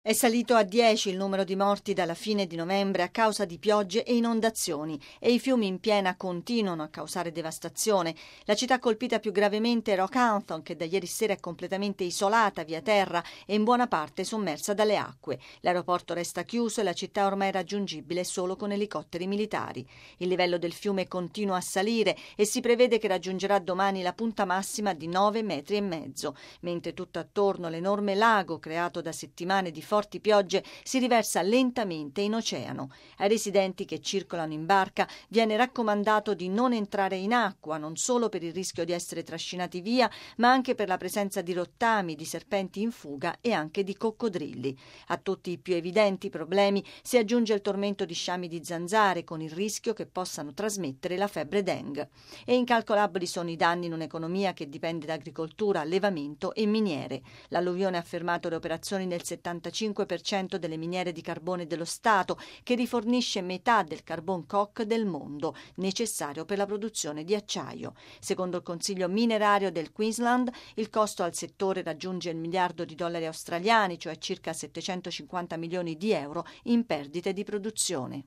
È salito a 10 il numero di morti dalla fine di novembre a causa di piogge e inondazioni e i fiumi in piena continuano a causare devastazione. La città colpita più gravemente è Rockhampton, che da ieri sera è completamente isolata via terra e in buona parte sommersa dalle acque. L'aeroporto resta chiuso e la città ormai è raggiungibile solo con elicotteri militari. Il livello del fiume continua a salire e si prevede che raggiungerà domani la punta massima di 9,5 metri, mentre tutto attorno l'enorme lago creato da settimane di forti piogge si riversa lentamente in oceano. Ai residenti che circolano in barca viene raccomandato di non entrare in acqua, non solo per il rischio di essere trascinati via, ma anche per la presenza di rottami, di serpenti in fuga e anche di coccodrilli. A tutti i più evidenti problemi si aggiunge il tormento di sciami di zanzare, con il rischio che possano trasmettere la febbre dengue. E incalcolabili sono i danni in un'economia che dipende da agricoltura, allevamento e miniere. L'alluvione ha fermato le operazioni nel 75% delle miniere di carbone dello Stato, che rifornisce metà del carbon coke del mondo, necessario per la produzione di acciaio. Secondo il Consiglio minerario del Queensland, il costo al settore raggiunge il miliardo di dollari australiani, cioè circa 750 milioni di euro in perdite di produzione.